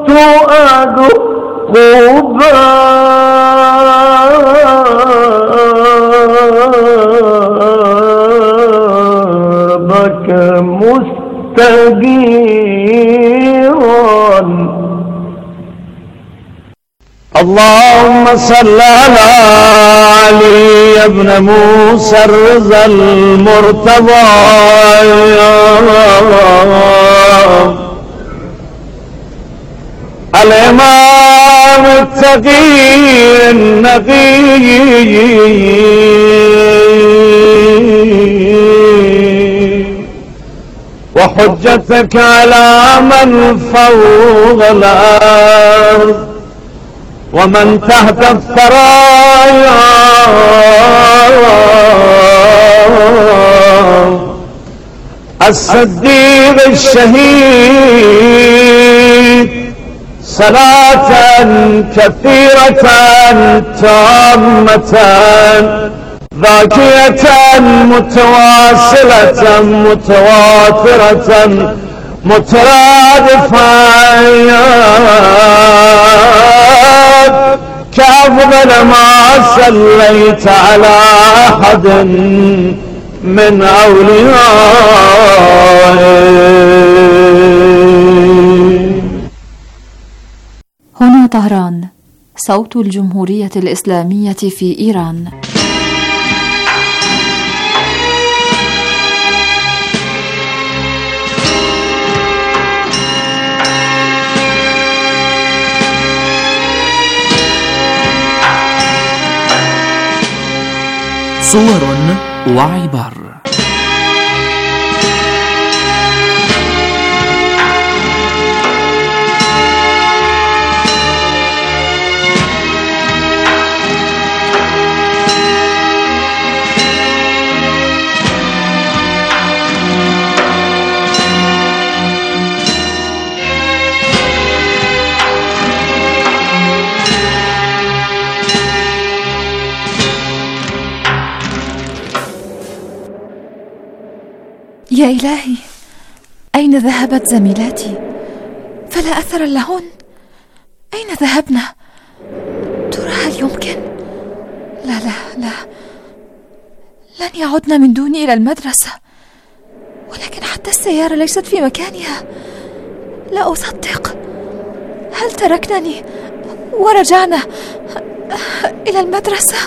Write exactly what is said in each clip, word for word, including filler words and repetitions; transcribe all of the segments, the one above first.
كنت أذق بابك مستجيرا. اللهم صل على علي بن موسى الرضا المرتضى الإمام التقي النقي وحجتك على من فوق الأرض ومن تحت الثرايا الصديق الشهيد صلاة كثيرة تامة ذاكية متواصلة متواترة مترادفة كأفضل ما صليت على أحد من أوليائه. هنا طهران، صوت الجمهورية الإسلامية في إيران. صور وعبر. يا إلهي، أين ذهبت زميلاتي؟ فلا أثر لهن. أين ذهبنا؟ ترى هل يمكن؟ لا لا لا، لن يعودن من دوني إلى المدرسة. ولكن حتى السيارة ليست في مكانها. لا أصدق. هل تركنني ورجعنا إلى المدرسة؟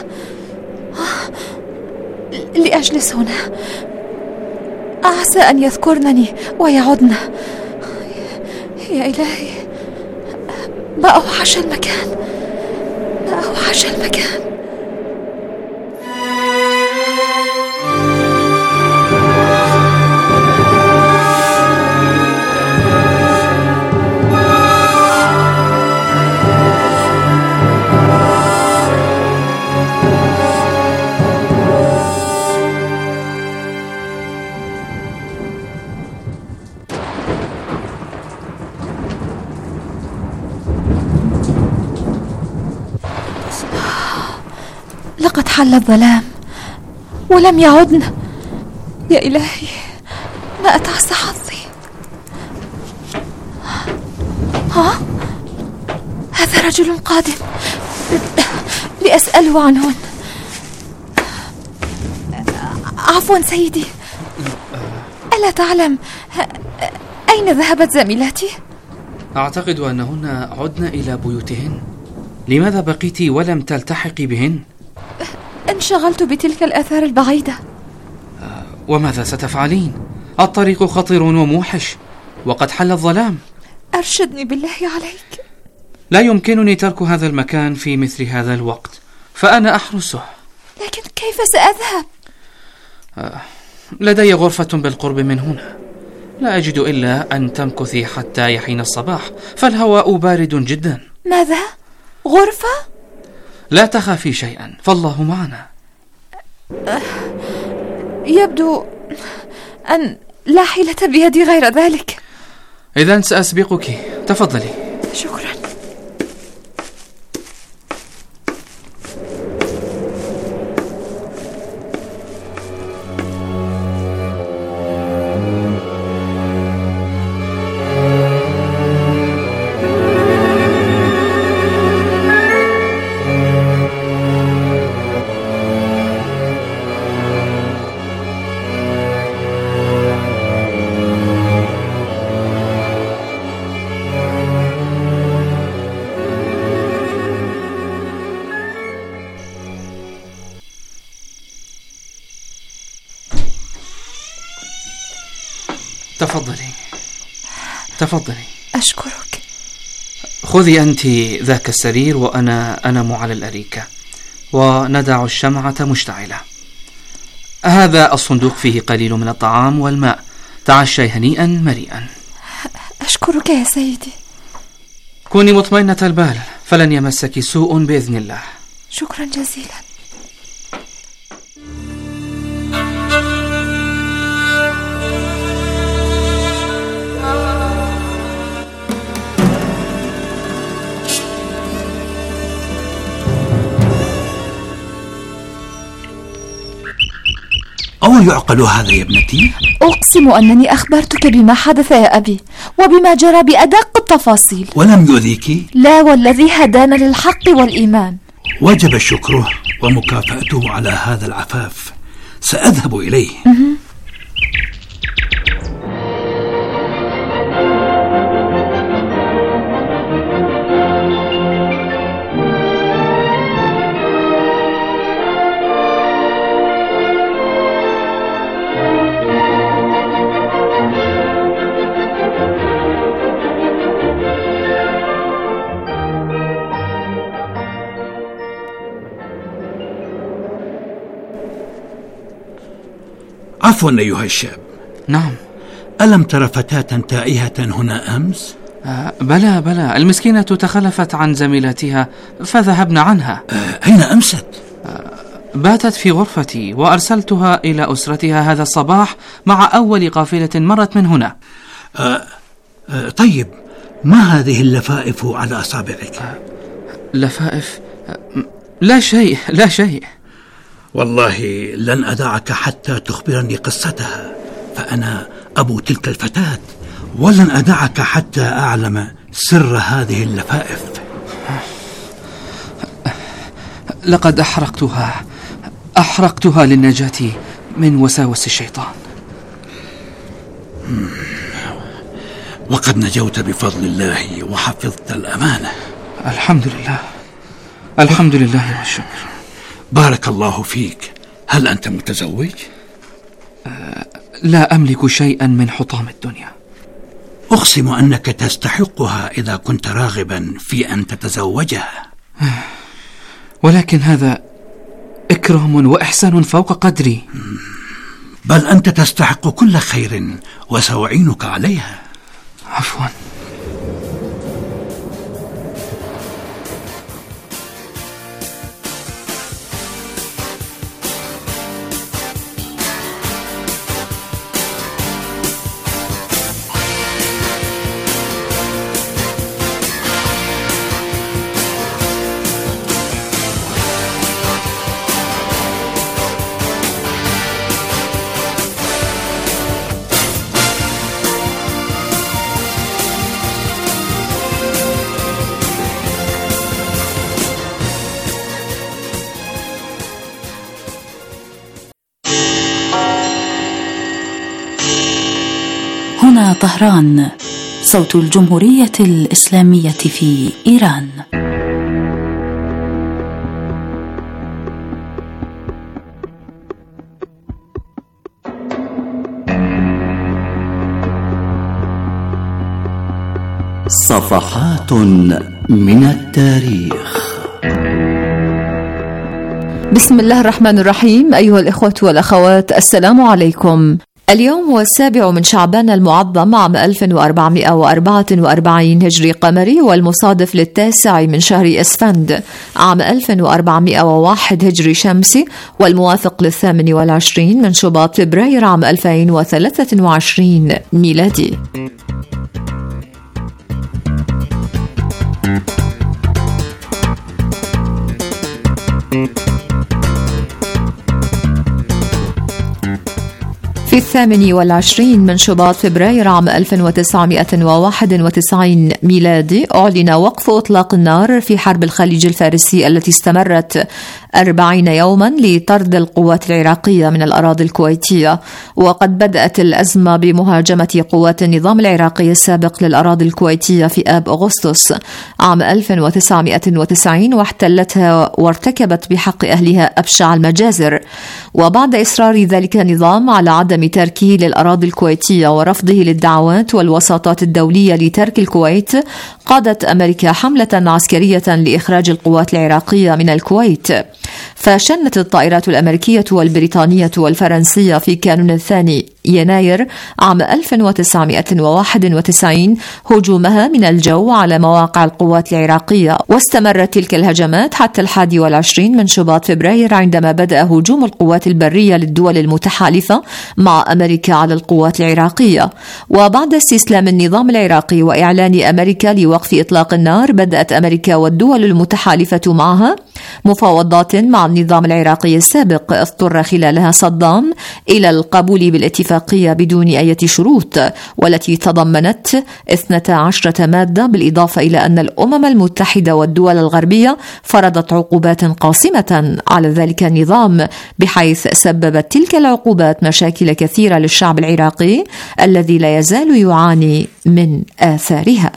لأجلس هنا، أعسى أن يذكرنني ويعودن. يا إلهي، ما أوحش المكان، ما أوحش المكان. لقد حل الظلام ولم يعدن. يا إلهي، ما أتعس حظي. ها؟ هذا رجل قادم لأسأله عنهن. عفوا سيدي، ألا تعلم أين ذهبت زميلاتي؟ أعتقد أنهن عدن إلى بيوتهن. لماذا بقيت ولم تلتحقي بهن؟ انشغلت بتلك الآثار البعيدة. وماذا ستفعلين؟ الطريق خطر وموحش وقد حل الظلام. أرشدني بالله عليك. لا يمكنني ترك هذا المكان في مثل هذا الوقت، فأنا أحرسه. لكن كيف سأذهب؟ لدي غرفة بالقرب من هنا، لا أجد إلا أن تمكثي حتى يحين الصباح، فالهواء بارد جدا. ماذا؟ غرفة؟ لا تخافي شيئا، فالله معنا. يبدو أن لا حيلة بيدي غير ذلك. إذن سأسبقك، تفضلي. شكرا. تفضلي تفضلي. أشكرك. خذي أنت ذاك السرير وأنا أنام على الأريكة، وندع الشمعة مشتعلة. هذا الصندوق فيه قليل من الطعام والماء، تعشي هنيئا مريئا. أشكرك يا سيدي. كوني مطمئنة البال، فلن يمسك سوء بإذن الله. شكرا جزيلا. أو يعقل هذا يا ابنتي؟ أقسم أنني أخبرتك بما حدث يا أبي، وبما جرى بأدق التفاصيل. ولم يؤذيك؟ لا، والذي هدانا للحق والإيمان. وجب شكره ومكافأته على هذا العفاف. سأذهب إليه. عفوا أيها الشاب. نعم. ألم تر فتاة تائهة هنا أمس؟ آه بلى بلى، المسكينة تخلفت عن زميلاتها فذهبنا عنها. آه أين أمست؟ آه باتت في غرفتي، وأرسلتها إلى أسرتها هذا الصباح مع أول قافلة مرت من هنا. آه آه طيب، ما هذه اللفائف على أصابعك؟ آه لفائف؟ آه لا شيء لا شيء. والله لن أدعك حتى تخبرني قصتها، فأنا أبو تلك الفتاة، ولن أدعك حتى أعلم سر هذه اللفائف. لقد أحرقتها أحرقتها للنجاة من وساوس الشيطان. وقد نجوت بفضل الله وحفظت الأمانة. الحمد لله الحمد لله والشكر. بارك الله فيك. هل أنت متزوج؟ أه لا أملك شيئا من حطام الدنيا. أقسم أنك تستحقها إذا كنت راغبا في أن تتزوجها. ولكن هذا إكرام وإحسان فوق قدري. بل أنت تستحق كل خير وسأعينك عليها. عفوا. هنا طهران، صوت الجمهورية الإسلامية في إيران. صفحات من التاريخ. بسم الله الرحمن الرحيم. أيها الإخوة والأخوات، السلام عليكم. اليوم هو السابع من شعبان المعظم عام ألف وأربعمائة وأربعة وأربعين هجري قمري، والمصادف للتاسع من شهر أسفند عام ألف وأربعمائة وواحد هجري شمسي، والموافق للثامن والعشرين من شباط فبراير عام ألفين وثلاثة وعشرين ميلادي. في الثامن والعشرين من شباط فبراير عام ألف وتسعمائة وواحد وتسعين ميلادي أعلن وقف إطلاق النار في حرب الخليج الفارسي التي استمرت أربعين يوما لطرد القوات العراقية من الأراضي الكويتية. وقد بدأت الأزمة بمهاجمة قوات النظام العراقي السابق للأراضي الكويتية في آب أغسطس عام ألف وتسعمائة وتسعين، واحتلتها وارتكبت بحق أهلها أبشع المجازر. وبعد إصرار ذلك النظام على عدم تركه للأراضي الكويتية ورفضه للدعوات والوساطات الدولية لترك الكويت، قادت أمريكا حملة عسكرية لإخراج القوات العراقية من الكويت. فشنت الطائرات الأمريكية والبريطانية والفرنسية في كانون الثاني يناير عام ألف وتسعمائة وواحد وتسعين هجومها من الجو على مواقع القوات العراقية، واستمرت تلك الهجمات حتى الحادي والعشرين من شباط فبراير، عندما بدأ هجوم القوات البرية للدول المتحالفة مع أمريكا على القوات العراقية. وبعد استسلام النظام العراقي وإعلان أمريكا لوقف إطلاق النار، بدأت أمريكا والدول المتحالفة معها مفاوضات مع النظام العراقي السابق، اضطر خلالها صدام إلى القبول بالاتفاقية بدون أي شروط، والتي تضمنت اثنتي عشرة مادة، بالإضافة إلى أن الأمم المتحدة والدول الغربية فرضت عقوبات قاسمة على ذلك النظام، بحيث سببت تلك العقوبات مشاكل كثيرة للشعب العراقي الذي لا يزال يعاني من آثارها.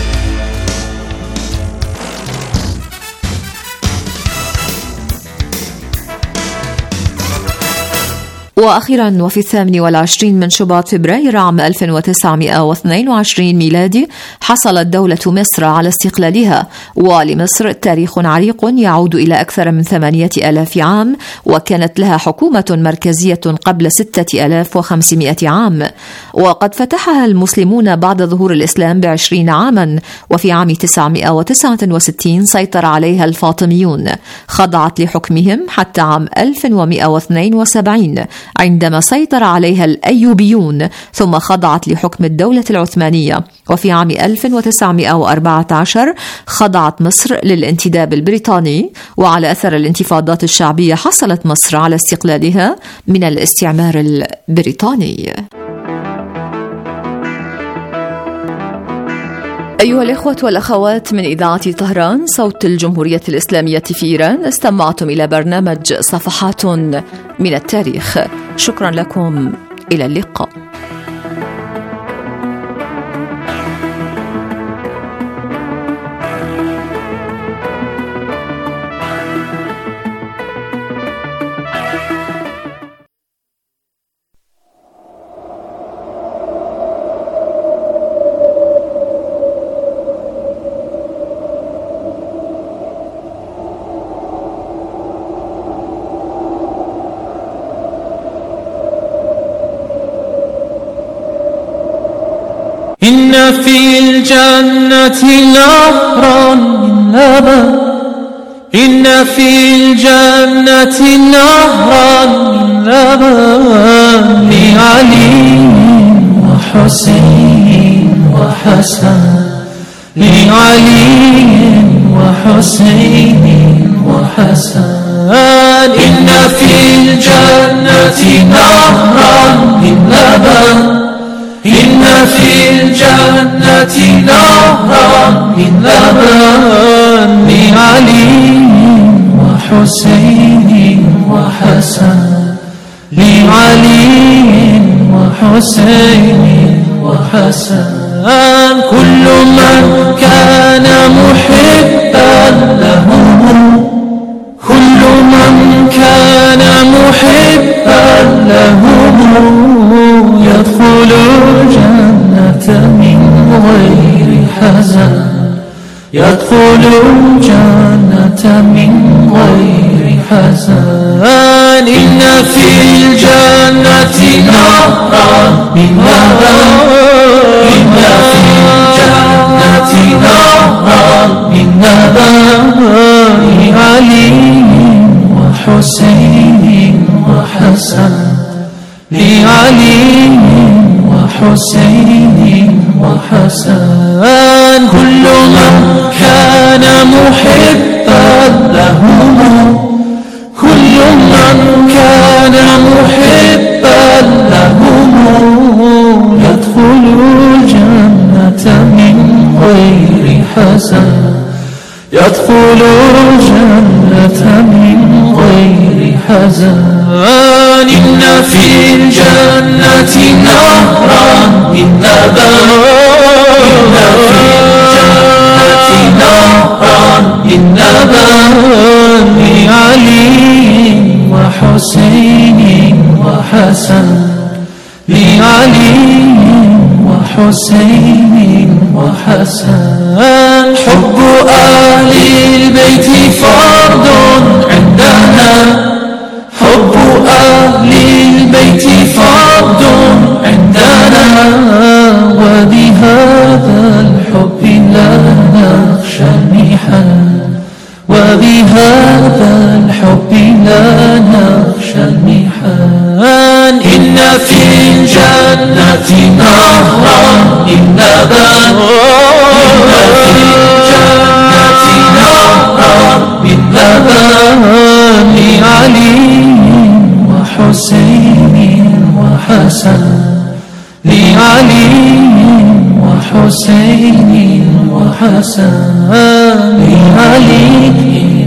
وأخيرا، وفي الثامن والعشرين من شباط فبراير عام ألف وتسعمائة واثنين وعشرين ميلادي، حصلت دولة مصر على استقلالها. ولمصر تاريخ عريق يعود إلى أكثر من ثمانية آلاف عام، وكانت لها حكومة مركزية قبل ستة آلاف وخمسمائة عام. وقد فتحها المسلمون بعد ظهور الإسلام بعشرين عاما، وفي عام تسعمائة وتسعة وستين سيطر عليها الفاطميون، خضعت لحكمهم حتى عام ألف ومائة واثنين وسبعين عندما سيطر عليها الأيوبيون، ثم خضعت لحكم الدولة العثمانية. وفي عام ألف وتسعمائة وأربعة عشر خضعت مصر للانتداب البريطاني. وعلى أثر الانتفاضات الشعبية حصلت مصر على استقلالها من الاستعمار البريطاني. أيها الإخوة والأخوات من إذاعة طهران صوت الجمهورية الإسلامية في إيران، استمعتم إلى برنامج صفحات من التاريخ. شكرا لكم، إلى اللقاء. إن في الجنة نهرا من لبن، إن في الجنة نهرا من لبن، لعلي وحسين وحسن، لعلي وحسين وحسن. إن في الجنة نهرا من لبن، إن في الجنة نهرا من لبن، لعلي وحسين وحسن، لعلي وحسين وحسن. كل من كان محبا لهم، كل من كان محبا لهم يدخل الجنة من غير حزن، يدخل الجنة من غير حزن. إن في الجنة نهرا من لبن، إن في الجنة نهرا من لبن، لعلي وحسين وحسن، لعلي وحسين وحسن. كل من كان محبا لهم، كل من كان محبا لهم يدخل الجنة من غير حزن، يدخل الجنة من غير حزان. إن في الجنة نهرا من لبن، إن في الجنة نهرا من لبن، لعلي وحسين وحسن، لعلي وحسين وحسن. حب أهل البيت فرض عندنا، حب أهل البيت فرض عندنا، وبهذا الحب لا نخشى المحن، وبهذا الحب لا نخشى المحن. إن في الجنة نهرا من لبن، إن في الجنة نهرا من لبن، لعلي وحسين وحسن، لعلي وحسين وحسن، لعلي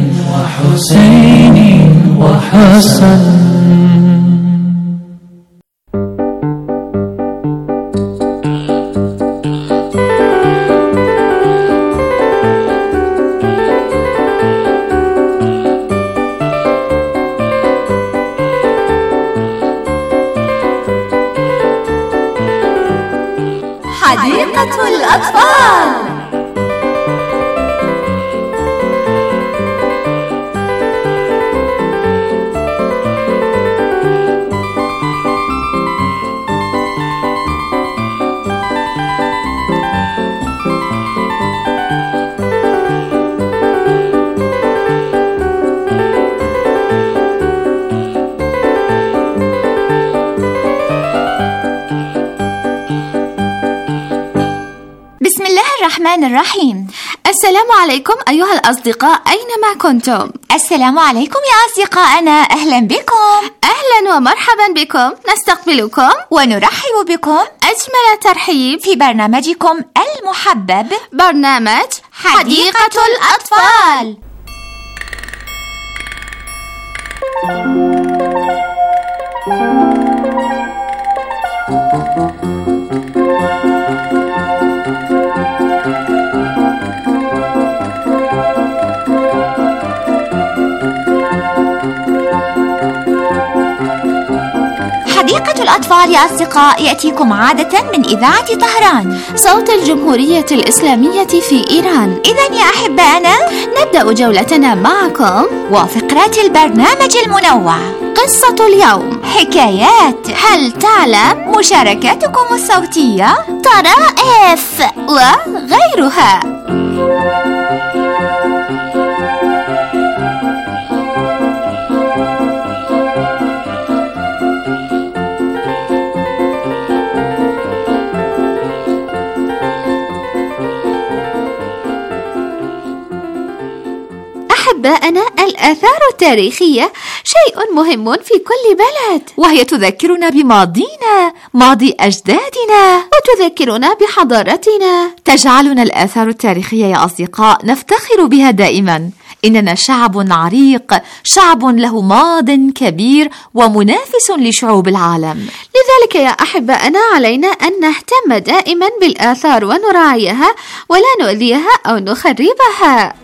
وحسين وحسن. حديقة الأطفال. الرحمن الرحيم. السلام عليكم أيها الأصدقاء أينما كنتم. السلام عليكم يا أصدقائنا، أهلا بكم. أهلا ومرحبا بكم، نستقبلكم ونرحب بكم أجمل ترحيب في برنامجكم المحبب، برنامج حديقة, حديقة الأطفال. حديقة الأطفال يا أصدقاء يأتيكم عادة من إذاعة طهران، صوت الجمهورية الإسلامية في إيران. إذن يا أحبائنا نبدأ جولتنا معكم وفقرات البرنامج المنوع، قصة اليوم، حكايات، هل تعلم، مشاركاتكم الصوتية، طرائف وغيرها. أحبائنا، الآثار التاريخية شيء مهم في كل بلد، وهي تذكرنا بماضينا، ماضي أجدادنا، وتذكرنا بحضارتنا. تجعلنا الآثار التاريخية يا أصدقاء نفتخر بها دائما. إننا شعب عريق، شعب له ماض كبير ومنافس لشعوب العالم. لذلك يا أحبائنا علينا أن نهتم دائما بالآثار ونراعيها ولا نؤذيها أو نخربها.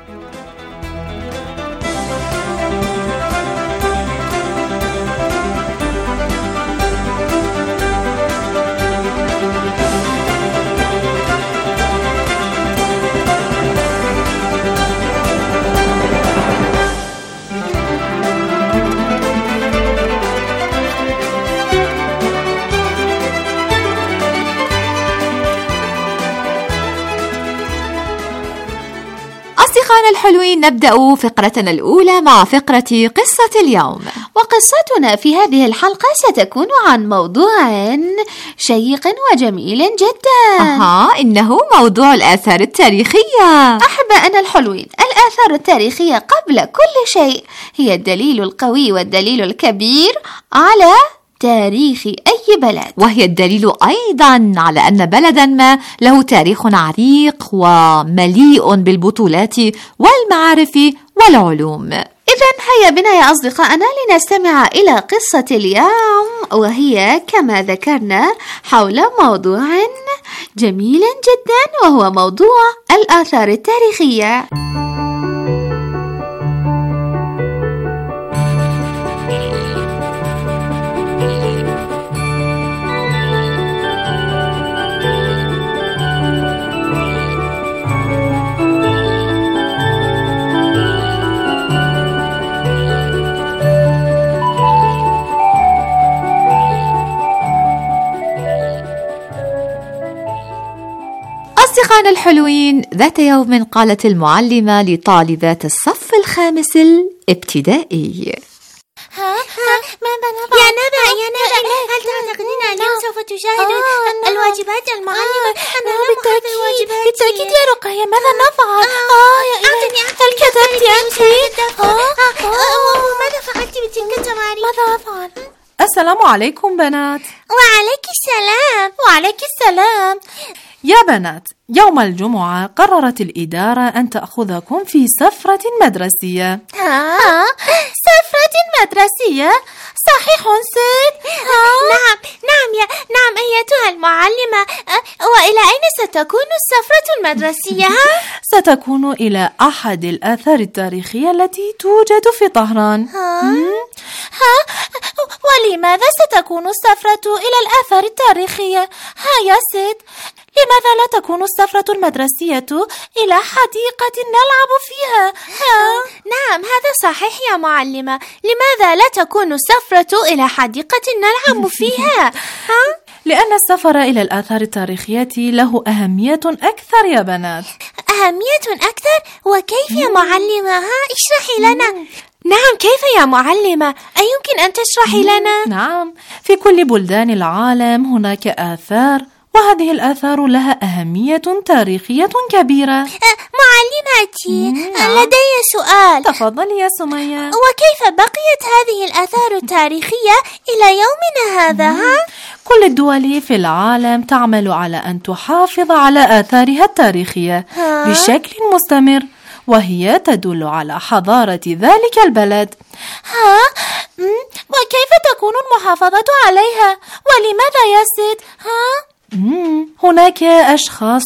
أصدقائنا الحلوين، نبدأ فقرتنا الأولى مع فقرة قصة اليوم. وقصتنا في هذه الحلقة ستكون عن موضوع شيق وجميل جدا. أها، إنه موضوع الآثار التاريخية. أحبائنا الحلوين، الآثار التاريخية قبل كل شيء هي الدليل القوي والدليل الكبير على تاريخ أي بلد، وهي الدليل أيضا على أن بلدا ما له تاريخ عريق ومليء بالبطولات والمعارف والعلوم. إذن هيا بنا يا أصدقائنا لنستمع إلى قصة اليوم، وهي كما ذكرنا حول موضوع جميل جدا، وهو موضوع الآثار التاريخية. أصدقائنا الحلوين، ذات يوم قالت المعلمة لطالبات الصف الخامس الابتدائي: ها ها ماذا نفعل؟ يا نبأ يا نبأ، هل تعتقدين أنه سوف تشاهد آه الواجبات المعلمة؟ أنا لم أحضر الواجبات. بالتأكيد يا رقية، ماذا نفعل؟ آه يا إلهي، هل كتبت أنت؟ ماذا فعلت بتلك التمارين؟ ماذا أفعل؟ السلام عليكم بنات. وعليك السلام. وعليك السلام. يا بنات، يوم الجمعة قررت الإدارة أن تأخذكم في سفرة مدرسية. ها؟ سفرة مدرسية؟ صحيح ست؟ نعم نعم يا نعم أيتها المعلمة. وإلى أين ستكون السفرة المدرسية؟ ستكون إلى أحد الآثار التاريخية التي توجد في طهران. ها؟ ها؟ ولماذا ستكون السفرة إلى الآثار التاريخية؟ ها يا ست، لماذا لا تكون السفرة المدرسية إلى حديقة نلعب فيها؟ ها؟ نعم هذا صحيح يا معلمة، لماذا لا تكون السفرة إلى حديقة نلعب فيها؟ ها؟ لأن السفر إلى الآثار التاريخية له أهمية أكثر يا بنات. أهمية أكثر؟ وكيف يا معلمة؟ ها؟ اشرحي لنا. نعم كيف يا معلمة؟ أيمكن أن تشرحي لنا؟ نعم، في كل بلدان العالم هناك آثار، وهذه الآثار لها أهمية تاريخية كبيرة. معلمتي، لدي سؤال. تفضلي يا سمية. وكيف بقيت هذه الآثار التاريخية إلى يومنا هذا؟ ها؟ كل الدول في العالم تعمل على أن تحافظ على آثارها التاريخية ها؟ بشكل مستمر، وهي تدل على حضارة ذلك البلد. ها؟ وكيف تكون المحافظة عليها؟ ولماذا يا ست؟ ها؟ مم. هناك أشخاص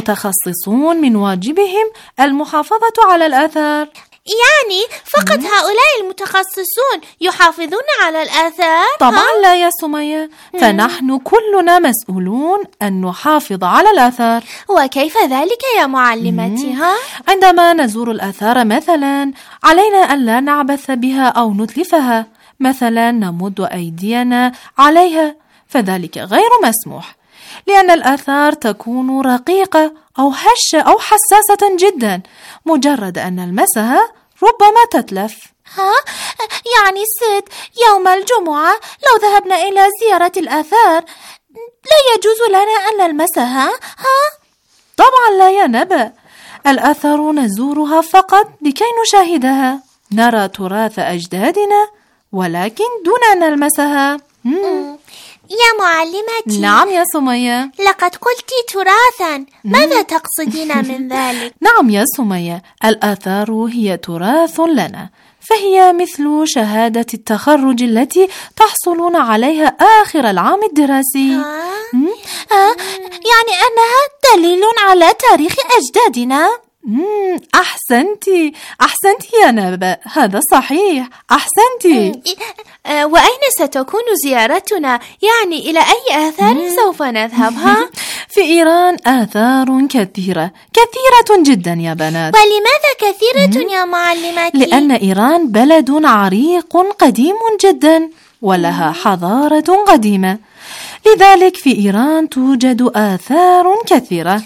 متخصصون من واجبهم المحافظة على الآثار. يعني فقط مم. هؤلاء المتخصصون يحافظون على الآثار؟ طبعا ها؟ لا يا سمية، فنحن كلنا مسؤولون أن نحافظ على الآثار. وكيف ذلك يا معلمتي؟ ها؟ عندما نزور الآثار مثلا علينا أن لا نعبث بها أو نتلفها، مثلا نمد أيدينا عليها، فذلك غير مسموح، لأن الآثار تكون رقيقة أو هشة أو حساسة جدا، مجرد أن نلمسها ربما تتلف. ها؟ يعني ست، يوم الجمعة لو ذهبنا إلى زيارة الآثار لا يجوز لنا أن نلمسها؟ ها؟ طبعا لا يا نبأ، الآثار نزورها فقط لكي نشاهدها، نرى تراث أجدادنا ولكن دون أن نلمسها. مم. يا معلمتي. نعم يا سمية. لقد قلت تراثا، ماذا تقصدين من ذلك؟ نعم يا سمية، الآثار هي تراث لنا، فهي مثل شهادة التخرج التي تحصلون عليها آخر العام الدراسي. آه؟ آه يعني أنها دليل على تاريخ أجدادنا. مم. أحسنتي أحسنتي يا نبأ، هذا صحيح، أحسنتي. أه وأين ستكون زيارتنا؟ يعني إلى أي آثار مم. سوف نذهبها؟ في إيران آثار كثيرة كثيرة جدا يا بنات. ولماذا كثيرة مم. يا معلمتي؟ لأن إيران بلد عريق قديم جدا ولها حضارة قديمة، لذلك في إيران توجد آثار كثيرة.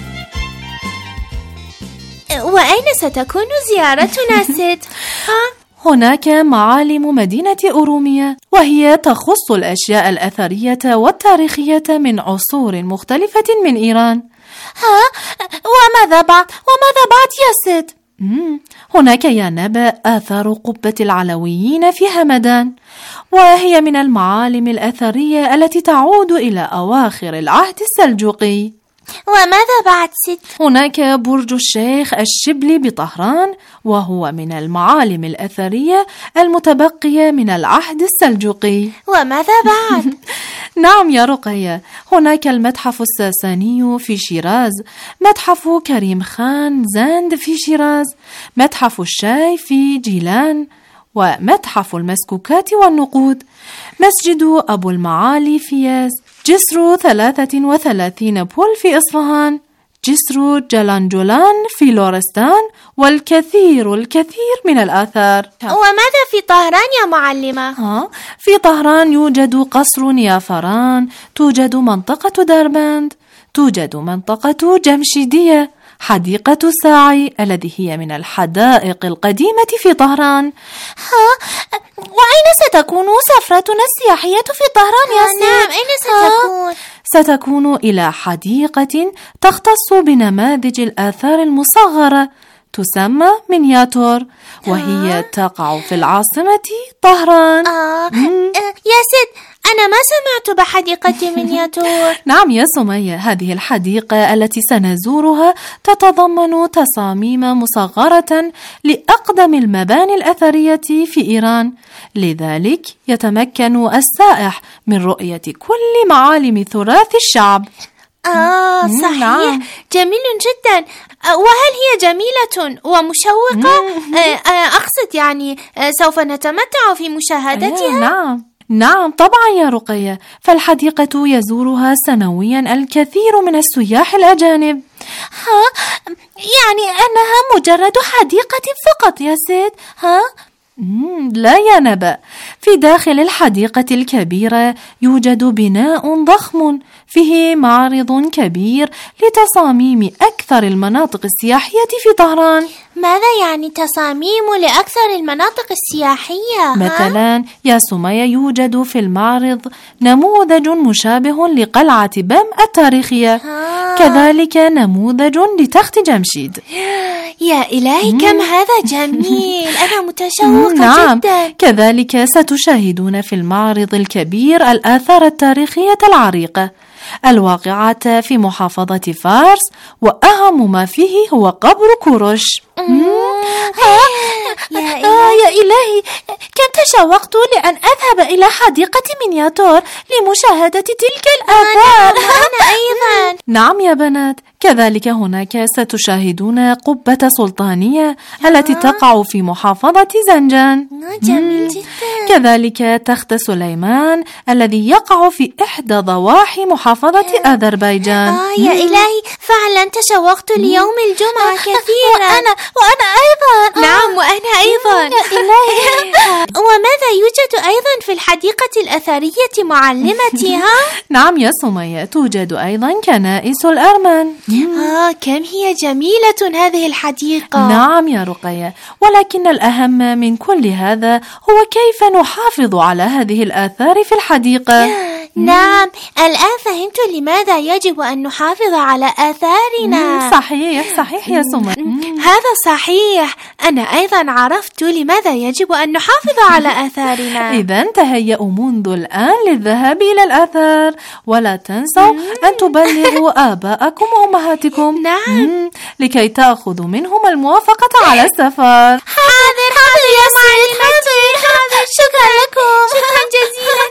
وأين ستكون زيارتنا ست؟ ها؟ هناك معالم مدينة أوروميا، وهي تخص الأشياء الأثرية والتاريخية من عصور مختلفة من إيران. ها؟ وماذا بعد؟ وماذا بعد يا سيد؟ مم. هناك يا نبأ آثار قبة العلويين في همدان، وهي من المعالم الأثرية التي تعود إلى أواخر العهد السلجوقي. وماذا بعد ست؟ هناك برج الشيخ الشبلي بطهران، وهو من المعالم الأثرية المتبقية من العهد السلجوقي. وماذا بعد؟ نعم يا رقية، هناك المتحف الساساني في شيراز، متحف كريم خان زند في شيراز، متحف الشاي في جيلان، ومتحف المسكوكات والنقود، مسجد أبو المعالي في ياز، جسر ثلاثة وثلاثين بول في إصفهان، جسر جلانجولان في لورستان، والكثير الكثير من الآثار. وماذا في طهران يا معلمة؟ ها؟ في طهران يوجد قصر نيافران، توجد منطقة دربند، توجد منطقة جمشيدية، حديقة ساعي الذي هي من الحدائق القديمة في طهران. ها؟ وأين ستكون سفرتنا السياحية في طهران يا سيد؟ نعم، أين ستكون؟ ستكون إلى حديقة تختص بنماذج الآثار المصغرة تسمى مينياتور، وهي تقع في العاصمة طهران. آه. يا سيد، أنا ما سمعت بحديقة مينياتور. نعم يا سمية، هذه الحديقة التي سنزورها تتضمن تصاميم مصغرة لأقدم المباني الأثرية في إيران، لذلك يتمكن السائح من رؤية كل معالم تراث الشعب. آه صحيح. نعم. جميل جدا. وهل هي جميلة ومشوقة؟ أقصد يعني سوف نتمتع في مشاهدتها؟ نعم نعم طبعا يا رقية، فالحديقة يزورها سنويا الكثير من السياح الأجانب. ها؟ يعني أنها مجرد حديقة فقط يا سيد؟ ها؟ مم لا يا نبأ، في داخل الحديقة الكبيرة يوجد بناء ضخم فيه معرض كبير لتصاميم أكثر المناطق السياحية في طهران. ماذا يعني تصاميم لأكثر المناطق السياحية؟ مثلا يا سمية، يوجد في المعرض نموذج مشابه لقلعة بام التاريخية، ها. كذلك نموذج لتخت جمشيد. يا إلهي مم. كم هذا جميل، أنا متشوقة نعم. جدا. كذلك ستشاهدون في المعرض الكبير الآثار التاريخية العريقة الواقعة في محافظة فارس، وأهم ما فيه هو قبر كورش. يا إلهي. آه يا إلهي، كم تشوقت لأن أذهب إلى حديقة مينياتور لمشاهدة تلك الآثار. أنا أيضا. نعم يا بنات، كذلك هناك ستشاهدون قبة سلطانية التي تقع في محافظة زنجان. جميل جدا. كذلك تخت سليمان الذي يقع في إحدى ضواحي محافظة أذربيجان. آه يا إلهي، فعلا تشوقت ليوم الجمعة كثيرا. وأنا وأنا أيضا. نعم وأنا أيضا. يا إلهي. وماذا يوجد أيضا في الحديقة الأثرية معلمتها؟ نعم يا سمية، توجد أيضا كنائس الأرمن. آه كم هي جميلة هذه الحديقة. نعم يا رقية، ولكن الأهم من كل هذا هو كيف نحافظ على هذه الآثار في الحديقة. نعم، الآن فهمت لماذا يجب أن نحافظ على آثارنا. صحيح صحيح يا سمية. هذا صحيح، أنا أيضا عرفت لماذا يجب أن نحافظ على آثارنا. إذا تهيئوا منذ الآن للذهاب إلى الآثار، ولا تنسوا أن تبلغوا آباءكم وأمهاتكم. نعم. لكي تأخذوا منهم الموافقة على السفر. حاضر حاضر يا معلمتي، حاضر. شكرا لكم، شكرا جزيلا.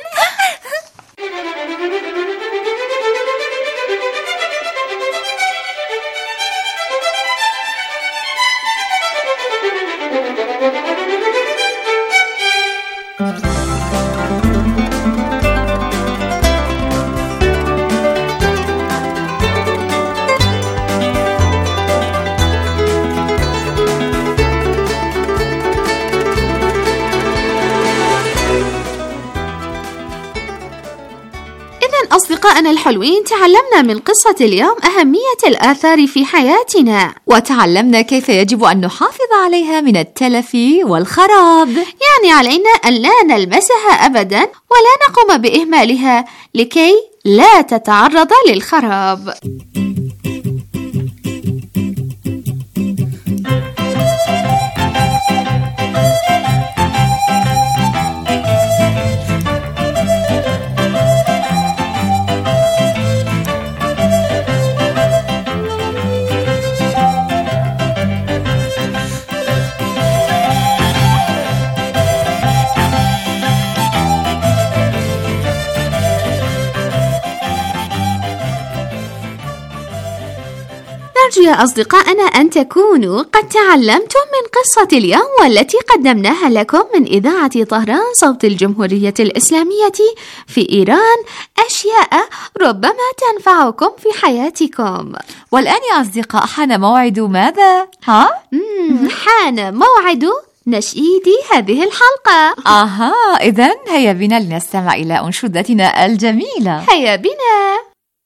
أصدقائنا الحلوين، تعلمنا من قصة اليوم أهمية الآثار في حياتنا، وتعلمنا كيف يجب أن نحافظ عليها من التلف والخراب. يعني علينا أن لا نلمسها أبدا ولا نقوم بإهمالها لكي لا تتعرض للخراب. نرجو يا أصدقائنا أن تكونوا قد تعلمتم من قصة اليوم والتي قدمناها لكم من إذاعة طهران صوت الجمهورية الإسلامية في إيران أشياء ربما تنفعكم في حياتكم. والآن يا أصدقاء حان موعد ماذا؟ ها؟ حان موعد نشيد هذه الحلقة. آها، إذن هيا بنا لنستمع إلى أنشودتنا الجميلة. هيا بنا.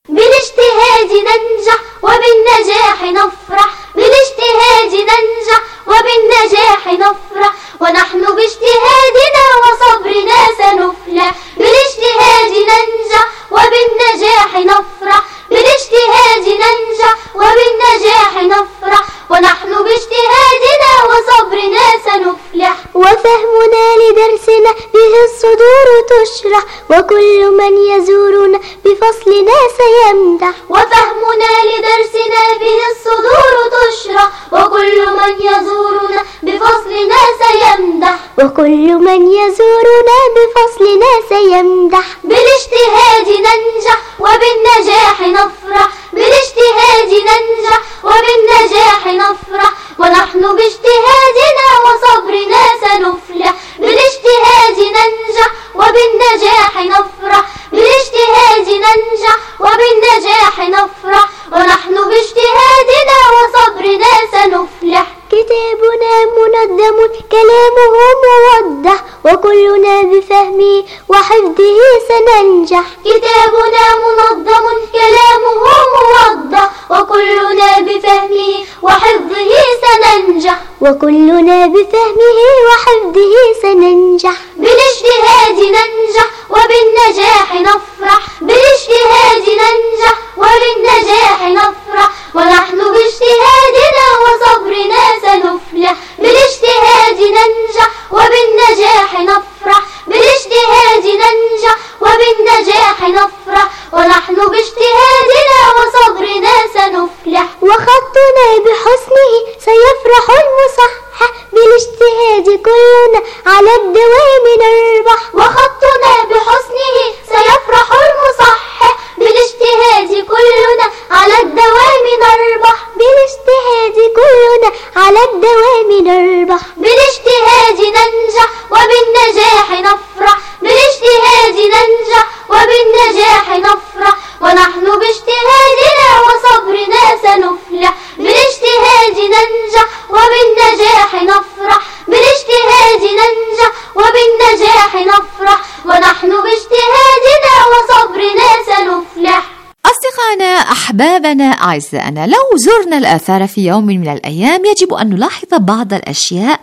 بالاجتهاد ننجح وبالنجاح نفرح، بالاجتهاد ننجح وبالنجاح نفرح، ونحن باجتهادنا وصبرنا سنفلح. بالاجتهاد ننجح وبالنجاح نفرح، بالاجتهاد ننجح وبالنجاح نفرح، ونحن باجتهادنا وصبرنا سنفلح. وفهمنا لدرسنا به الصدور تشرح، وكل من يزورنا بفصلنا سيمدح. وفهمنا لدرسنا به الصدور تشرح، وكل من يزورنا بفصلنا سيمدح. وكل من يزورنا بفصلنا سيمدح. بالاجتهاد ننجح وبالنجاح نفرح، بالاجتهاد ننجح وبالنجاح نفرح، ونحن باجتهادنا وصبرنا سنفلح. بالاجتهاد ننجح وبالنجاح نفرح، بالاجتهاد ننجح وبالنجاح نفرح، ونحن باجتهادنا وصبرنا سنفلح. كتابنا منظم كلامه موضح، وكلنا بفهمه وحفظه سننجح. كتابنا منظم كلامه موضح، وكلنا بفهمه وحفظه سننجح. وكلنا بفهمه وحفظه سننجح. بالاجتهاد ننجح وبالنجاح نفرح، بالاجتهاد ننجح وبالنجاح نفرح، ونحن باجتهادنا وصبرنا سنفلح. بالاجتهاد ننجح وبالنجاح نفرح، بالاجتهاد ننجح وبالنجاح نفرح، ونحن باجتهادنا وصبرنا سنفلح. وخطنا بحسنه سيفرح المصحح، بالاجتهاد كلنا على الدوام نربح. وخطنا بحسنه سيفرح المصحح، بالاجتهاد كلنا على الدوام نربح. بالاجتهاد كلنا على الدوام نربح. بالاجتهاد ننجح وبالنجاح نفرح، بالاجتهاد ننجح وبالنجاح نفرح، ونحن باجتهادنا وصبرنا سنفلح. بالاجتهاد ننجح وبالنجاح نفرح، بالاجتهاد ننجح وبالنجاح نفرح، ونحن باجتهادنا وصبرنا سنفلح. أصدقائنا أحبابنا أعزائنا، لو زرنا الآثار في يوم من الأيام يجب أن نلاحظ بعض الأشياء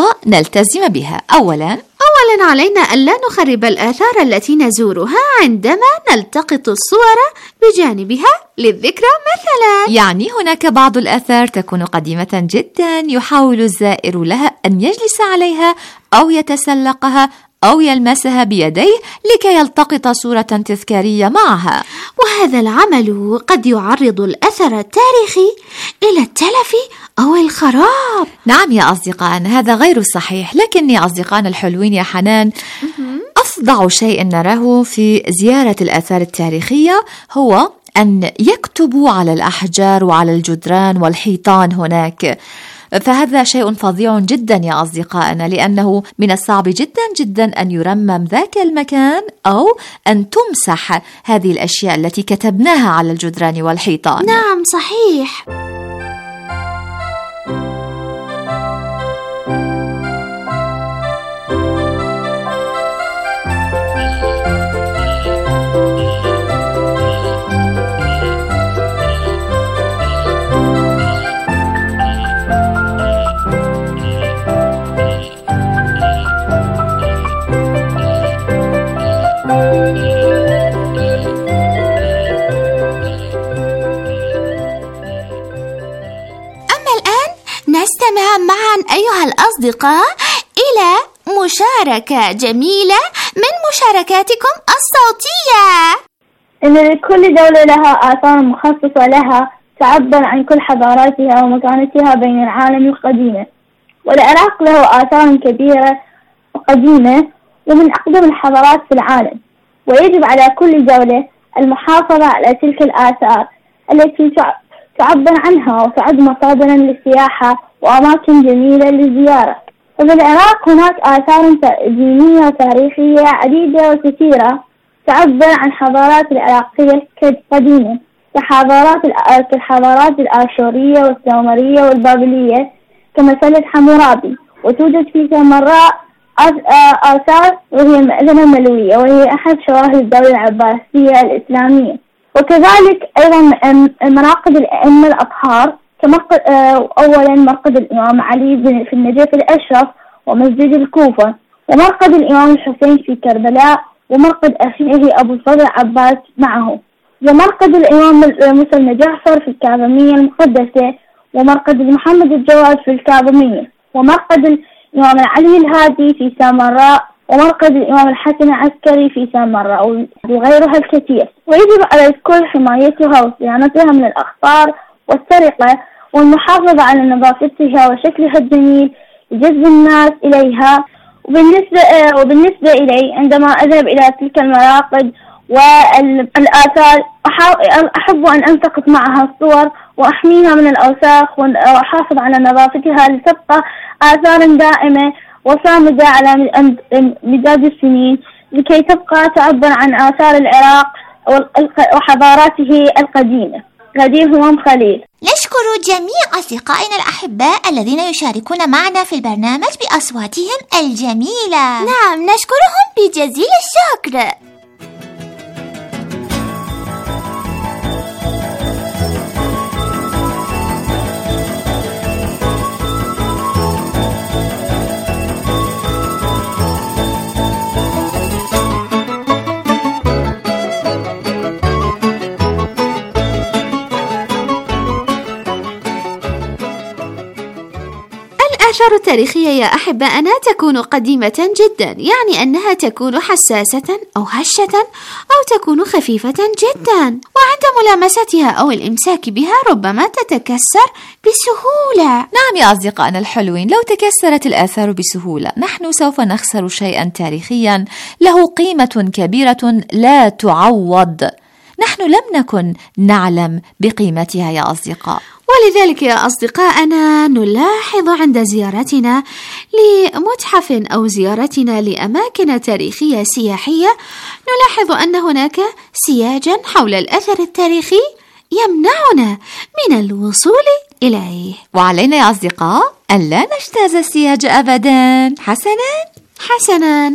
ونلتزم بها. أولا أولا علينا أن لا نخرب الآثار التي نزورها عندما نلتقط الصور بجانبها للذكرى مثلا. يعني هناك بعض الآثار تكون قديمة جدا يحاول الزائر لها أن يجلس عليها أو يتسلقها أو يلمسها بيديه لكي يلتقط صورة تذكارية معها، وهذا العمل قد يعرض الأثر التاريخي إلى التلف أو الخراب. نعم يا أصدقائنا، هذا غير صحيح، لكن يا أصدقائنا الحلوين يا حنان، أفظع شيء نراه في زيارة الآثار التاريخية هو أن يكتبوا على الأحجار وعلى الجدران والحيطان هناك، فهذا شيء فظيع جدا يا أصدقائنا، لأنه من الصعب جدا جدا أن يرمم ذاك المكان أو أن تمسح هذه الأشياء التي كتبناها على الجدران والحيطان. نعم صحيح. أصدقاء إلى مشاركة جميلة من مشاركاتكم الصوتية. إن لكل دولة لها آثار مخصصة لها تعبر عن كل حضاراتها ومكانتها بين العالم القديمة، والعراق له آثار كبيرة وقديمة ومن أقدم الحضارات في العالم، ويجب على كل دولة المحافظة على تلك الآثار التي تعبر عنها وتعد مصادرا للسياحة وأماكن جميلة للزيارة. وفي العراق هناك آثار دينية وتاريخية عديدة وكثيرة تعبر عن حضارات العراقية القديمة كحضارات الحضارات الآشورية والسومرية والبابلية كمسلة حمورابي، وتوجد في سامراء آثار وهي مأذنة ملوية وهي أحد شواهد الدولة العباسية الإسلامية، وكذلك أيضا مناقب الأئمة الأطهار كمرقد أولا مرقد الإمام علي في النجف الأشرف ومسجد الكوفة، ومرقد الإمام الحسين في كربلاء، ومرقد أخيه أبو الفضل عباس معه، ومرقد الإمام موسى بن جعفر في الكاظمية المقدسة، ومرقد محمد الجواد في الكاظمية، ومرقد الإمام علي الهادي في سامراء، ومرقد الإمام الحسن العسكري في سامراء وغيرها الكثير. ويجب على الكل حمايتها وصيانتها من الأخطار والسرقة والمحافظة على نظافتها وشكلها الجميل لجذب الناس إليها. وبالنسبة وبالنسبة إلي عندما أذهب إلى تلك المراقد والآثار أحب أن ألتقط معها الصور وأحميها من الأوساخ وأحافظ على نظافتها لتبقى آثارا دائمة وصامدة على مداد السنين لكي تبقى تعبر عن آثار العراق وحضاراته القديمة. غدير همام خليل. نشكر جميع أصدقائنا الأحباء الذين يشاركون معنا في البرنامج بأصواتهم الجميلة. نعم، نشكرهم بجزيل الشكر. الآثار التاريخية يا أحبائنا تكون قديمة جدا، يعني أنها تكون حساسة أو هشة أو تكون خفيفة جدا، وعند ملامستها أو الإمساك بها ربما تتكسر بسهولة. نعم يا أصدقائنا الحلوين، لو تكسرت الآثار بسهولة نحن سوف نخسر شيئا تاريخيا له قيمة كبيرة لا تعوض، نحن لم نكن نعلم بقيمتها يا أصدقاء. ولذلك يا أصدقائنا نلاحظ عند زيارتنا لمتحف أو زيارتنا لأماكن تاريخية سياحية نلاحظ أن هناك سياجا حول الأثر التاريخي يمنعنا من الوصول إليه، وعلينا يا أصدقاء أن لا نجتاز السياج أبدا. حسنا حسنا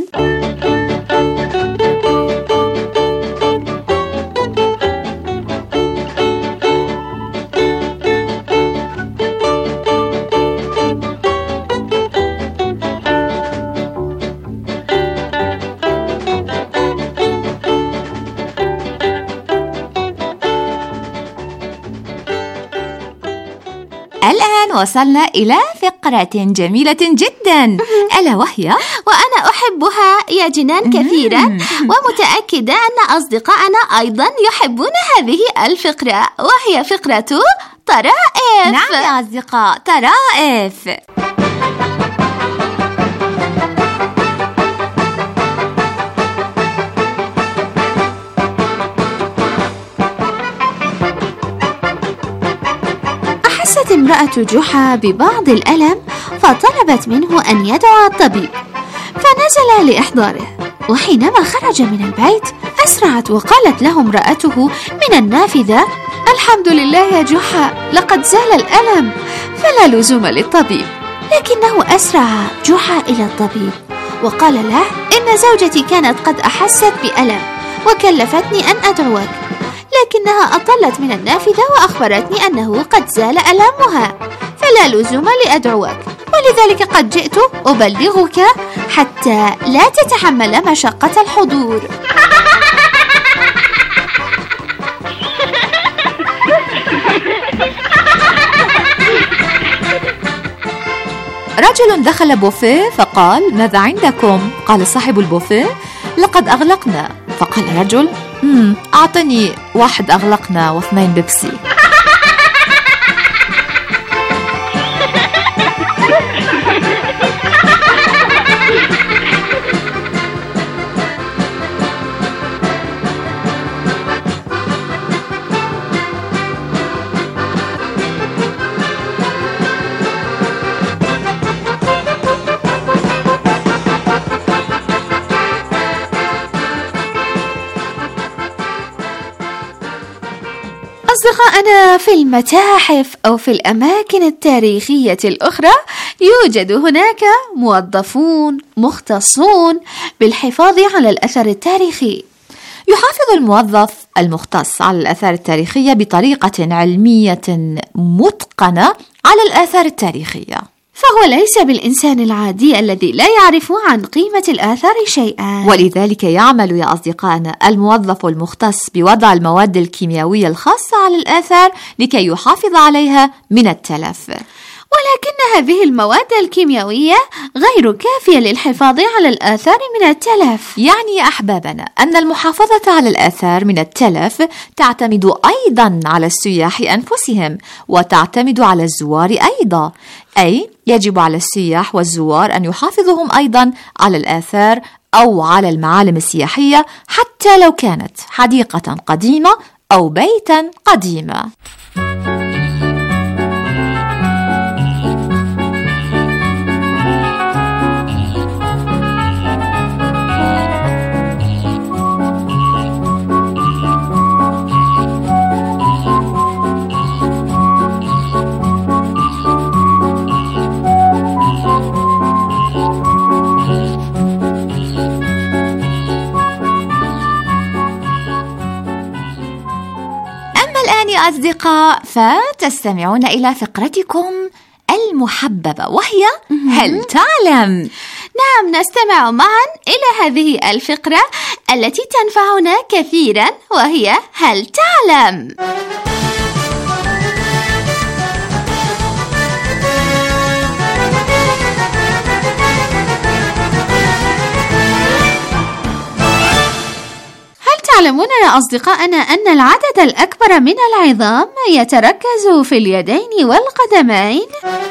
الآن وصلنا إلى فقرة جميلة جدا ألا وهي وأنا أحبها يا جنان كثيرا، ومتأكدة أن أصدقائنا أيضا يحبون هذه الفقرة، وهي فقرة طرائف. نعم يا أصدقاء، طرائف. أحست امرأة جحا ببعض الألم فطلبت منه أن يدعو الطبيب، فنزل لإحضاره، وحينما خرج من البيت أسرعت وقالت له امرأته من النافذة: الحمد لله يا جحا، لقد زال الألم فلا لزوم للطبيب. لكنه أسرع جحا إلى الطبيب وقال له: إن زوجتي كانت قد أحست بألم وكلفتني أن أدعوك، لكنها أطلت من النافذة وأخبرتني أنه قد زال ألمها فلا لزوم لأدعوك، ولذلك قد جئت أبلغك حتى لا تتحمل مشقة الحضور. رجل دخل بوفيه فقال: ماذا عندكم؟ قال صاحب البوفيه: لقد أغلقنا. فقال الرجل: مم أعطني واحد أغلقنا واثنين بيبسي. أصدقائنا، في المتاحف أو في الأماكن التاريخية الأخرى يوجد هناك موظفون مختصون بالحفاظ على الأثر التاريخي. يحافظ الموظف المختص على الآثار التاريخية بطريقة علمية متقنة على الآثار التاريخية، فهو ليس بالإنسان العادي الذي لا يعرف عن قيمة الآثار شيئا. ولذلك يعمل يا أصدقائنا الموظف المختص بوضع المواد الكيميائية الخاصة على الآثار لكي يحافظ عليها من التلف. ولكن هذه المواد الكيميائية غير كافية للحفاظ على الآثار من التلف. يعني يا أحبابنا أن المحافظة على الآثار من التلف تعتمد أيضا على السياح أنفسهم، وتعتمد على الزوار أيضا، أي يجب على السياح والزوار أن يحافظهم أيضا على الآثار أو على المعالم السياحية، حتى لو كانت حديقة قديمة أو بيتا قديمة. أصدقاء، فتستمعون إلى فقرتكم المحببة وهي هل تعلم؟ نعم، نستمع معا إلى هذه الفقرة التي تنفعنا كثيرا وهي هل تعلم؟ تعلمون يا أصدقائنا أن العدد الأكبر من العظام يتركز في اليدين والقدمين؟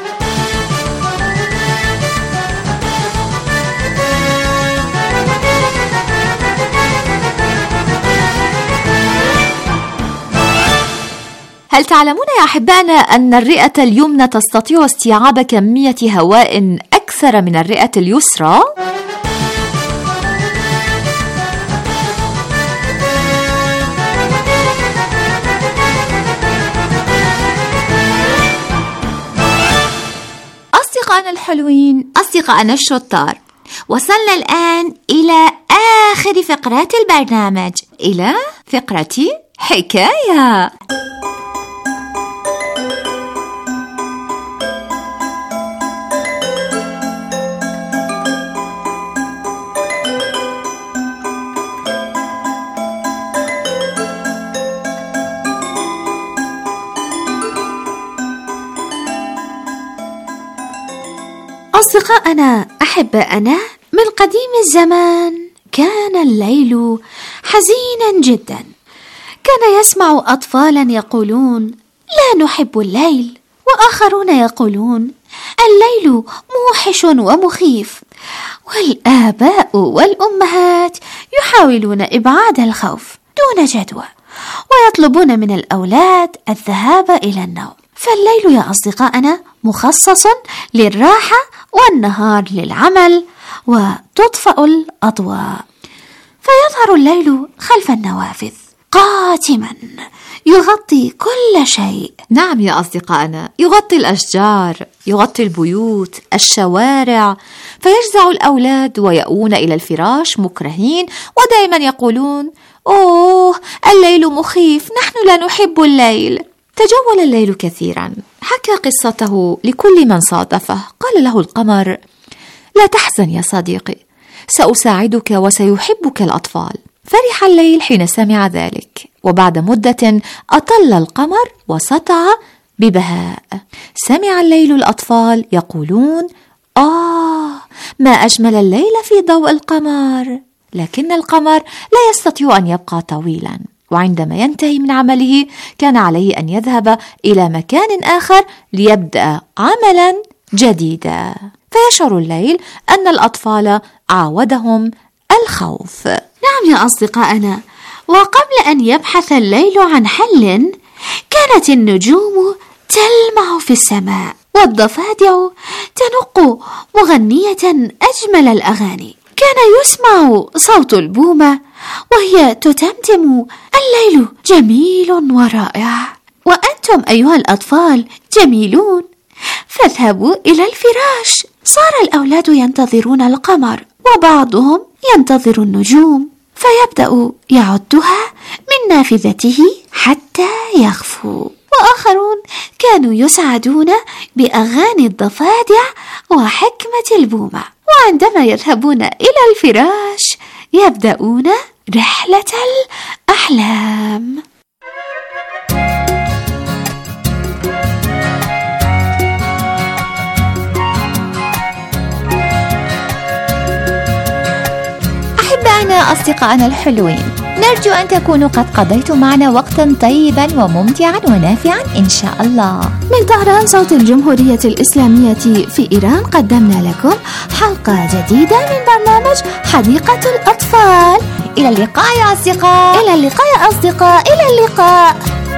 هل تعلمون يا أحبائنا أن الرئة اليمنى تستطيع استيعاب كمية هواء أكثر من الرئة اليسرى؟ أصدقائنا الحلوين، أصدقائنا الشطار، وصلنا الآن إلى آخر فقرات البرنامج، إلى فقرة حكاية. أصدقائنا أحبائنا، من قديم الزمان كان الليل حزينا جدا. كان يسمع أطفالا يقولون لا نحب الليل، وآخرون يقولون الليل موحش ومخيف، والآباء والأمهات يحاولون إبعاد الخوف دون جدوى، ويطلبون من الأولاد الذهاب إلى النوم. فالليل يا أصدقائنا مخصص للراحة، والنهار للعمل، وتطفأ الأضواء، فيظهر الليل خلف النوافذ قاتما يغطي كل شيء. نعم يا أصدقائنا، يغطي الأشجار، يغطي البيوت، الشوارع، فيجزع الأولاد ويأوون إلى الفراش مكرهين، ودائما يقولون أوه الليل مخيف، نحن لا نحب الليل. تجول الليل كثيرا، حكى قصته لكل من صادفه. قال له القمر لا تحزن يا صديقي، سأساعدك وسيحبك الأطفال. فرح الليل حين سمع ذلك، وبعد مدة أطل القمر وسطع ببهاء. سمع الليل الأطفال يقولون آه، ما أجمل الليل في ضوء القمر. لكن القمر لا يستطيع أن يبقى طويلا، وعندما ينتهي من عمله كان عليه أن يذهب إلى مكان آخر ليبدأ عملا جديدا. فيشعر الليل أن الأطفال عاودهم الخوف. نعم يا أصدقائنا، وقبل أن يبحث الليل عن حل كانت النجوم تلمع في السماء، والضفادع تنق مغنية أجمل الأغاني. كان يسمع صوت البومة وهي تتمتم: الليل جميل ورائع، وأنتم أيها الأطفال جميلون، فاذهبوا إلى الفراش. صار الأولاد ينتظرون القمر، وبعضهم ينتظر النجوم، فيبدأ يعدها من نافذته حتى يخفوا. وآخرون كانوا يسعدون بأغاني الضفادع وحكمة البومة. وعندما يذهبون إلى الفراش يبدأون رحلة الأحلام. أحبائنا أصدقائنا الحلوين، نرجو أن تكونوا قد قضيتم معنا وقتا طيبا وممتعا ونافعا إن شاء الله. من طهران صوت الجمهورية الإسلامية في إيران قدمنا لكم حلقة جديدة من برنامج حديقة الأطفال. إلى اللقاء يا أصدقاء. إلى اللقاء يا أصدقاء. إلى اللقاء.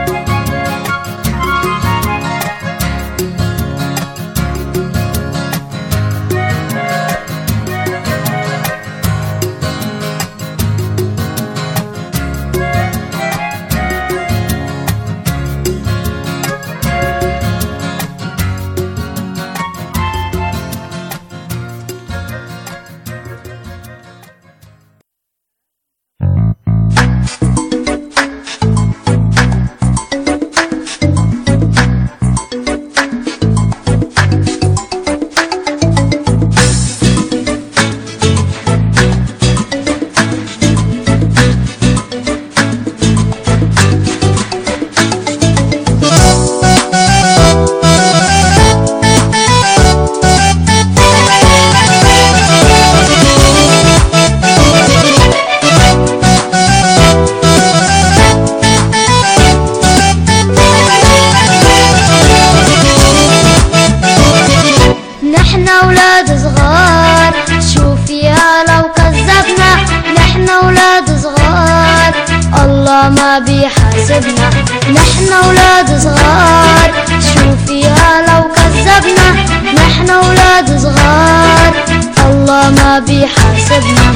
ما بيحاسبنا، نحن ولاد صغار، شوفيها لو كذبنا، نحن ولاد صغار، الله ما بيحاسبنا.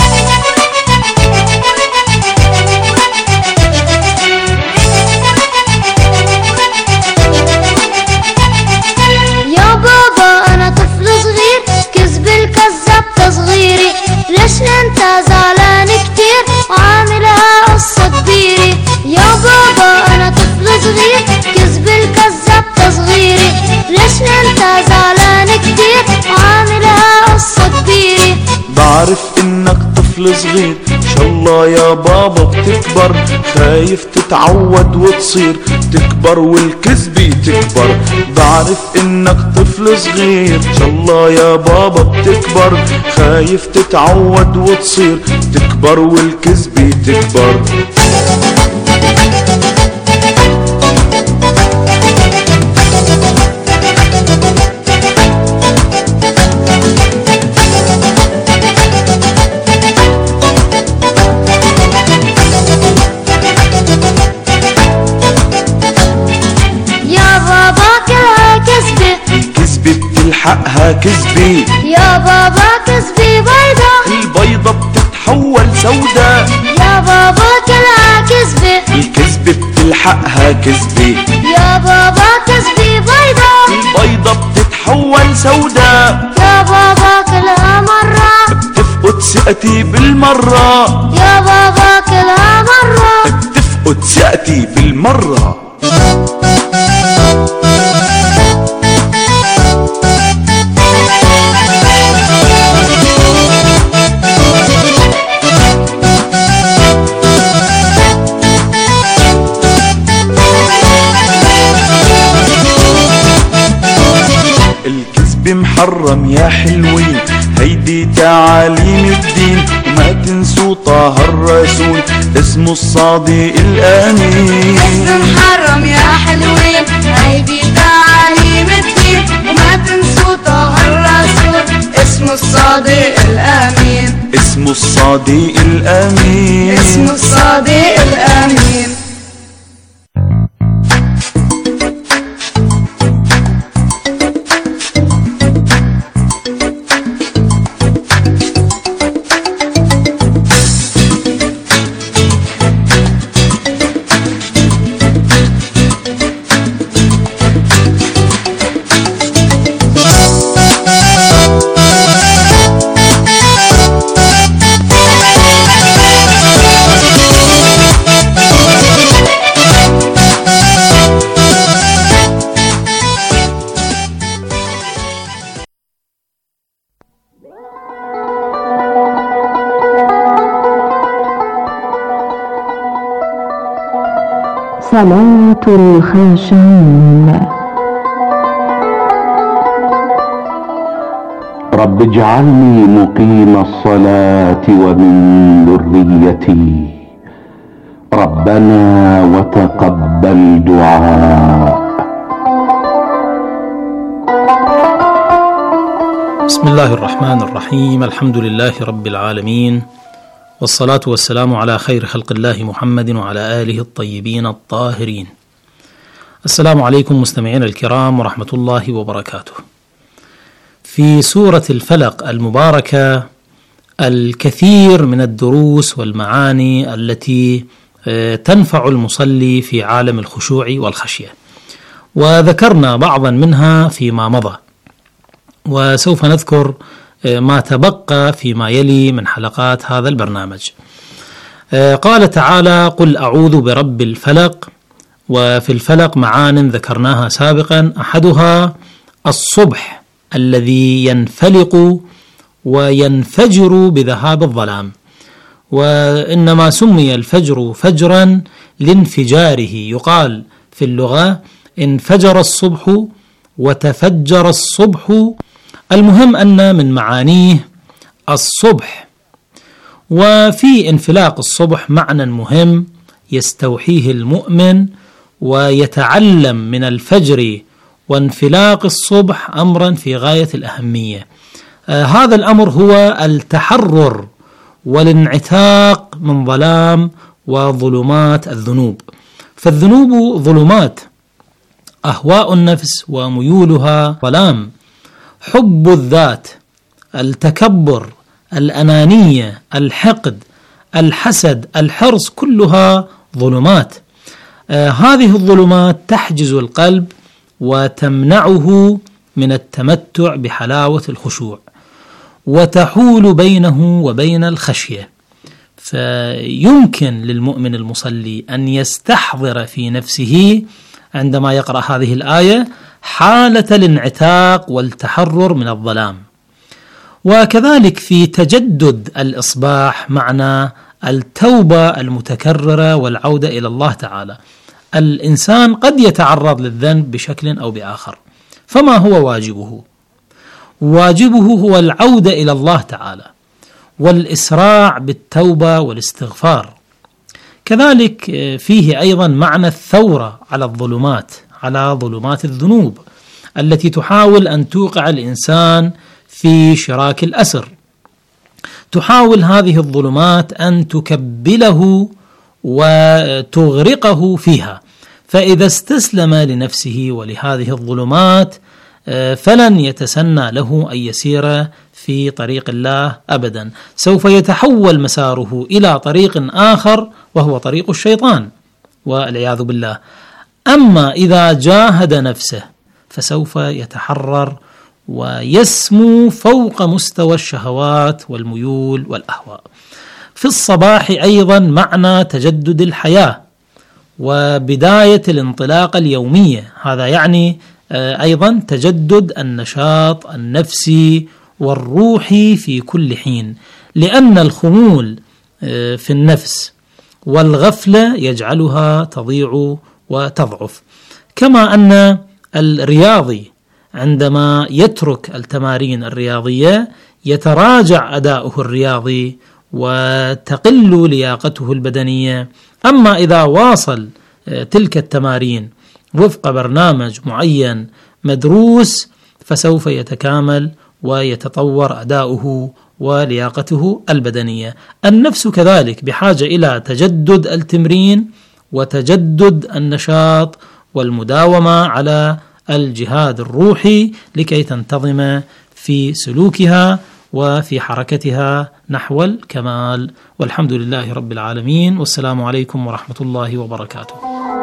يا بابا أنا طفل صغير، كذب الكذاب تصغيري، ليش انت زعلان كتير وعاملها قصة كبيرة؟ يا بابا أنا طفل صغير، كذب الكذاب تصغيري، ليش انت زعلان كتير وعاملها قصة كبيرة؟ بعرف انك طفل صغير، ان شاء الله يا بابا بتكبر، خايف تتعود وتصير تكبر والكذبة تكبر. بعرف انك طفل صغير، ان شاء الله يا بابا بتكبر، خايف تتعود وتصير تكبر والكذبة تكبر. حقها كذبة يا بابا، كذبة بيضة، البيضة بتتحول سودا. يا بابا كلها كذبة، الكذبة بتلحقها كذبة. يا بابا كذبة بيضة، البيضة بتتحول سودا. يا بابا كلها مرة بتفقد ثقتي بالمرة. يا بابا كلها مرة بتفقد ثقتي بالمرة. الكذب محرم يا تعاليم الدين، وما تنسوا طه الرسول اسمه الصادق الأمين. بس محرم يا حلوين هيدي تعاليم الدين، وما تنسوا طه الرسول اسمه الصادق الأمين، اسمه الصادق الأمين، اسمه الصادق الأمين. صلاة الخاشعين. رب اجعلني مقيم الصلاة ومن ذريتي، ربنا وتقبل دعاء. بسم الله الرحمن الرحيم، الحمد لله رب العالمين، والصلاة والسلام على خير خلق الله محمد وعلى آله الطيبين الطاهرين. السلام عليكم مستمعين الكرام ورحمة الله وبركاته. في سورة الفلق المباركة الكثير من الدروس والمعاني التي تنفع المصلي في عالم الخشوع والخشية، وذكرنا بعضا منها فيما مضى، وسوف نذكر ما تبقى فيما يلي من حلقات هذا البرنامج. قال تعالى: قل أعوذ برب الفلق. وفي الفلق معان ذكرناها سابقا، أحدها الصبح الذي ينفلق وينفجر بذهاب الظلام، وإنما سمي الفجر فجرا لانفجاره. يقال في اللغة انفجر الصبح وتفجر الصبح. المهم أن من معانيه الصبح. وفي انفلاق الصبح معنى مهم يستوحيه المؤمن ويتعلم من الفجر وانفلاق الصبح أمرا في غاية الأهمية. آه هذا الأمر هو التحرر والانعتاق من ظلام وظلمات الذنوب. فالذنوب ظلمات، أهواء النفس وميولها ظلام، حب الذات، التكبر، الأنانية، الحقد، الحسد، الحرص، كلها ظلمات. آه هذه الظلمات تحجز القلب وتمنعه من التمتع بحلاوة الخشوع، وتحول بينه وبين الخشية. فيمكن للمؤمن المصلي أن يستحضر في نفسه عندما يقرأ هذه الآية حالة الانعتاق والتحرر من الظلام. وكذلك في تجدد الإصباح معنى التوبة المتكررة والعودة إلى الله تعالى. الإنسان قد يتعرض للذنب بشكل أو بآخر، فما هو واجبه؟ واجبه هو العودة إلى الله تعالى والإسراع بالتوبة والاستغفار. كذلك فيه أيضا معنى الثورة على الظلمات، على ظلمات الذنوب التي تحاول أن توقع الإنسان في شراك الأسر. تحاول هذه الظلمات أن تكبله وتغرقه فيها، فإذا استسلم لنفسه ولهذه الظلمات فلن يتسنى له أن يسير في طريق الله أبدا، سوف يتحول مساره إلى طريق آخر وهو طريق الشيطان والعياذ بالله. أما إذا جاهد نفسه فسوف يتحرر ويسمو فوق مستوى الشهوات والميول والأهواء. في الصباح أيضا معنى تجدد الحياة وبداية الانطلاقة اليومية، هذا يعني أيضا تجدد النشاط النفسي والروحي في كل حين، لأن الخمول في النفس والغفلة يجعلها تضيع وتضعف. كما أن الرياضي عندما يترك التمارين الرياضية يتراجع أداؤه الرياضي وتقل لياقته البدنية. أما إذا واصل تلك التمارين وفق برنامج معين مدروس فسوف يتكامل ويتطور أداؤه ولياقته البدنية. النفس كذلك بحاجة إلى تجدد التمرين وتجدد النشاط والمداومة على الجهاد الروحي لكي تنتظم في سلوكها وفي حركتها نحو الكمال. والحمد لله رب العالمين، والسلام عليكم ورحمة الله وبركاته.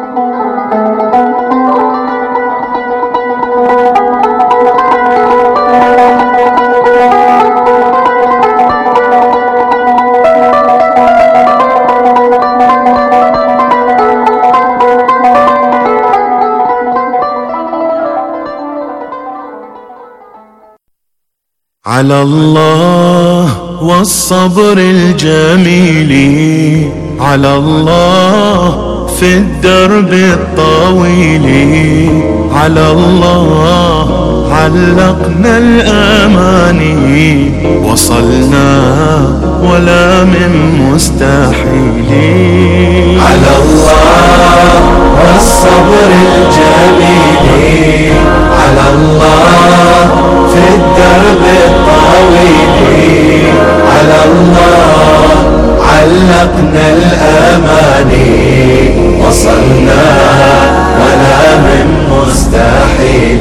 على الله والصبر الجميل، على الله في الدرب الطويل، على الله علقنا الأماني، وصلنا ولا من مستحيل. على الله والصبر الجميل، على الله في الدرب الطويل، على الله علقنا الأماني، وصلنا ولا من مستحيل.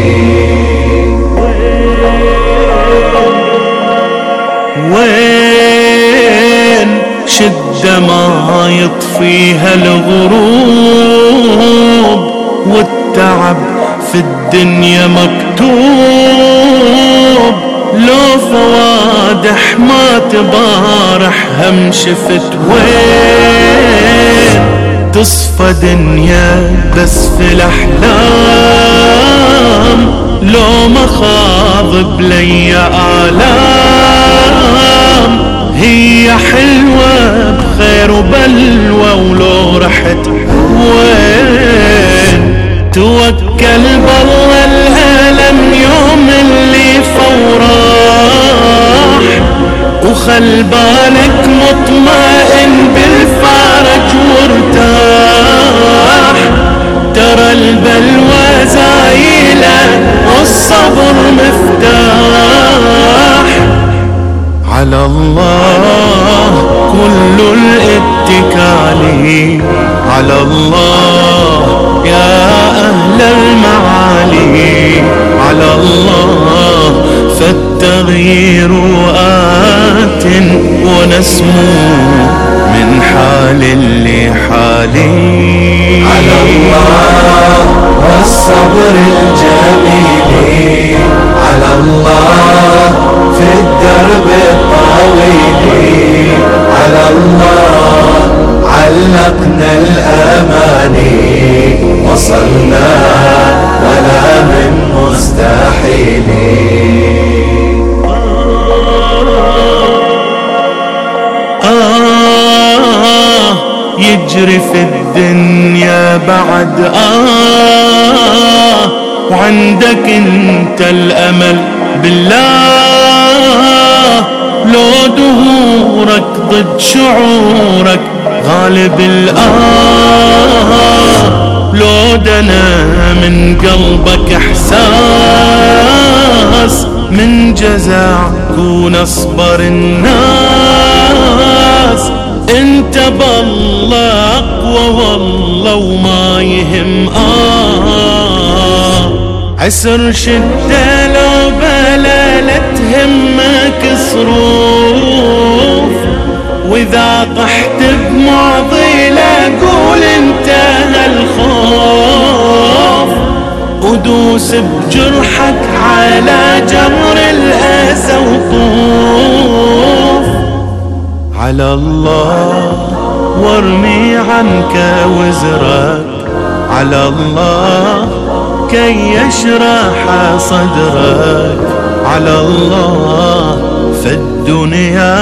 وين شدة ما يطفيها الغروب، والتعب في الدنيا مكتوب، لو فوادح ما تبارح هم شفت. وين تصفى دنيا بس في الأحلام، لو مخاض بلي آلام، هي حلوة بخير وبلوى ولو رحت. وين توكل بالله الألم يوم اللي فوراح، وخل بالك مطمئن بالفرج وارتاح، ترى البلوى زايلة والصبر مفتاح. على الله كل الاتكال، على الله يا أهل المعالي، على الله فالتغيير آت ونسمو من حال لحال. على الله والصبر الجميل، على الله في الدرب الطويل، على الله علقنا الأماني، وصلنا ولا من مستحيل. آه يجري في الدنيا بعد آه، وعندك انت الأمل بالله، لو دهورك ضد شعورك غالب الآه، لو دنا من قلبك إحساس من جزع كون أصبر الناس. انت بالله أقوى والله وما يهم آه، عسر شدة لو بلا لا تهمك صروف، وإذا طحت بمعضلة قول انتهى الخوف، ودوس بجرحك على جمر الأسى وطوف. على الله وارمي عنك وزرك، على الله كي يشرح صدرك، على الله في الدنيا